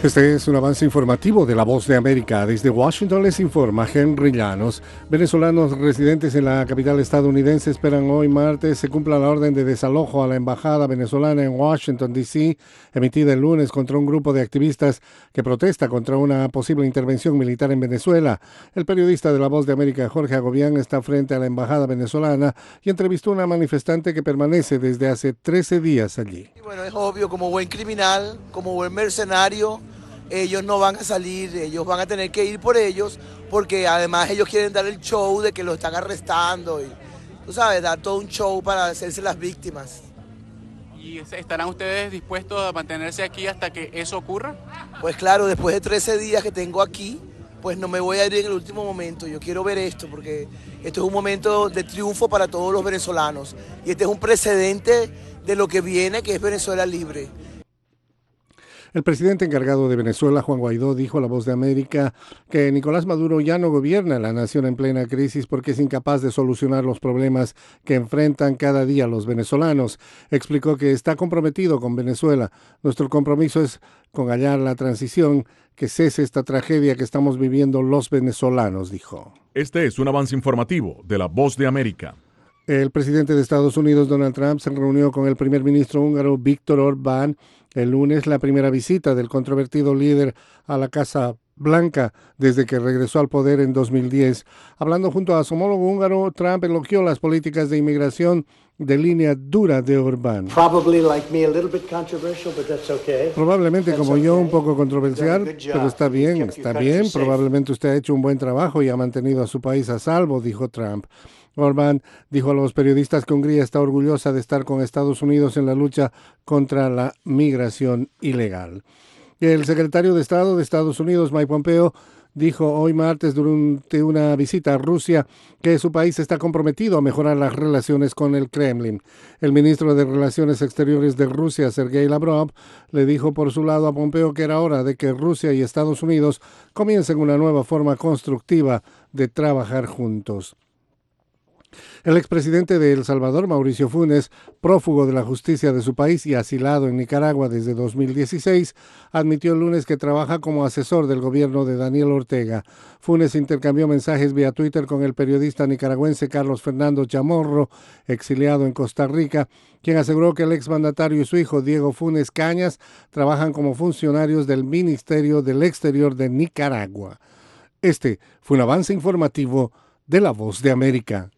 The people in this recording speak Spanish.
Este es un avance informativo de La Voz de América. Desde Washington les informa Henry Llanos. Venezolanos residentes en la capital estadounidense esperan hoy martes se cumpla la orden de desalojo a la embajada venezolana en Washington, D.C., emitida el lunes contra un grupo de activistas que protesta contra una posible intervención militar en Venezuela. El periodista de La Voz de América, Jorge Agobián, está frente a la embajada venezolana y entrevistó a una manifestante que permanece desde hace 13 días allí. Bueno, es obvio, como buen criminal, como buen mercenario, ellos no van a salir, ellos van a tener que ir por ellos, porque además ellos quieren dar el show de que lo están arrestando y, tú sabes, dar todo un show para hacerse las víctimas. ¿Y estarán ustedes dispuestos a mantenerse aquí hasta que eso ocurra? Pues claro, después de 13 días que tengo aquí, pues no me voy a ir en el último momento. Yo quiero ver esto, porque esto es un momento de triunfo para todos los venezolanos. Y este es un precedente de lo que viene, que es Venezuela libre. El presidente encargado de Venezuela, Juan Guaidó, dijo a La Voz de América que Nicolás Maduro ya no gobierna la nación en plena crisis porque es incapaz de solucionar los problemas que enfrentan cada día los venezolanos. Explicó que está comprometido con Venezuela. Nuestro compromiso es con hallar la transición, que cese esta tragedia que estamos viviendo los venezolanos, dijo. Este es un avance informativo de La Voz de América. El presidente de Estados Unidos, Donald Trump, se reunió con el primer ministro húngaro, Viktor Orbán, el lunes, la primera visita del controvertido líder a la Casa Blanca desde que regresó al poder en 2010. Hablando junto a su homólogo húngaro, Trump elogió las políticas de inmigración de línea dura de Orbán. Probablemente como yo, un poco controversial, pero está bien. Probablemente usted ha hecho un buen trabajo y ha mantenido a su país a salvo, dijo Trump. Orbán dijo a los periodistas que Hungría está orgullosa de estar con Estados Unidos en la lucha contra la migración ilegal. El secretario de Estado de Estados Unidos, Mike Pompeo, dijo hoy martes durante una visita a Rusia que su país está comprometido a mejorar las relaciones con el Kremlin. El ministro de Relaciones Exteriores de Rusia, Sergei Lavrov, le dijo por su lado a Pompeo que era hora de que Rusia y Estados Unidos comiencen una nueva forma constructiva de trabajar juntos. El expresidente de El Salvador, Mauricio Funes, prófugo de la justicia de su país y asilado en Nicaragua desde 2016, admitió el lunes que trabaja como asesor del gobierno de Daniel Ortega. Funes intercambió mensajes vía Twitter con el periodista nicaragüense Carlos Fernando Chamorro, exiliado en Costa Rica, quien aseguró que el exmandatario y su hijo Diego Funes Cañas trabajan como funcionarios del Ministerio del Exterior de Nicaragua. Este fue un avance informativo de La Voz de América.